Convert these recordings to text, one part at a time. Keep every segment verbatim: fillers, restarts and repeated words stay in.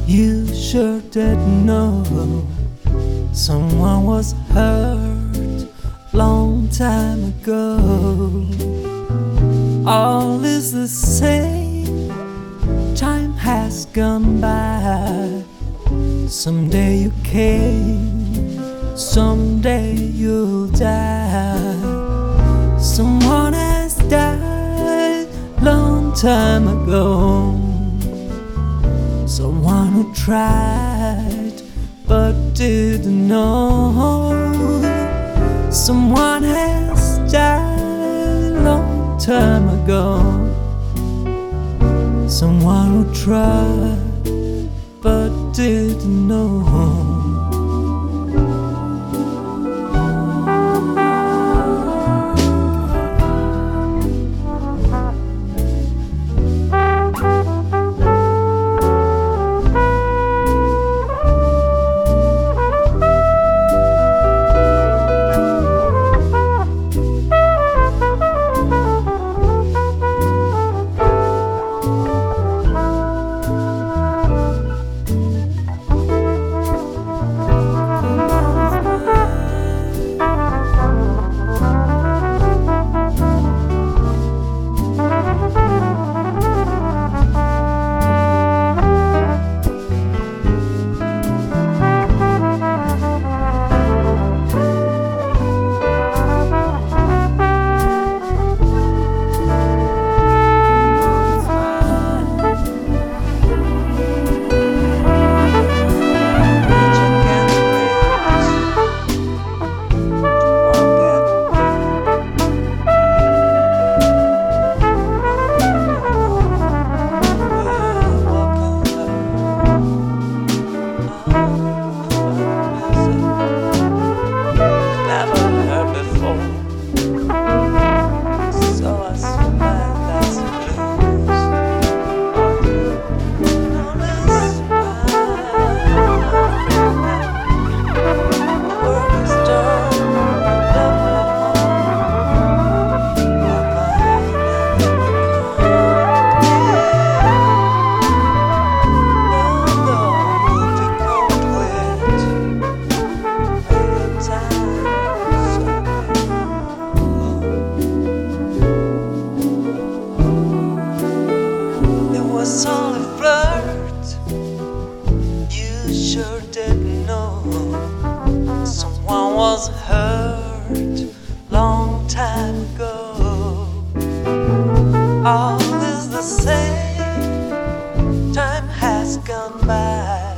You sure didn't know someone was hurt long time ago. All is the same, time has gone by. Someday you came, someday you'll die. Someone has died long time ago. Someone who tried but didn't know. Someone has died long time ago. Someone who tried but didn't know. Was all a flirt. You sure didn't know someone was hurt long time ago. All is the same, time has gone by.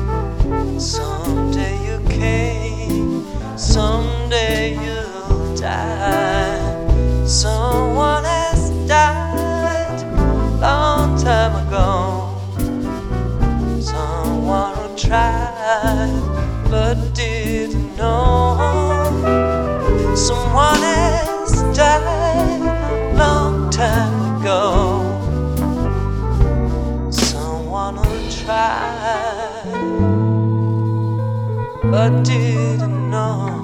Someday you came, someday you'll die. Someone has died long time ago. Someone who tried but didn't know. Someone has died long time ago. Someone who tried but didn't know.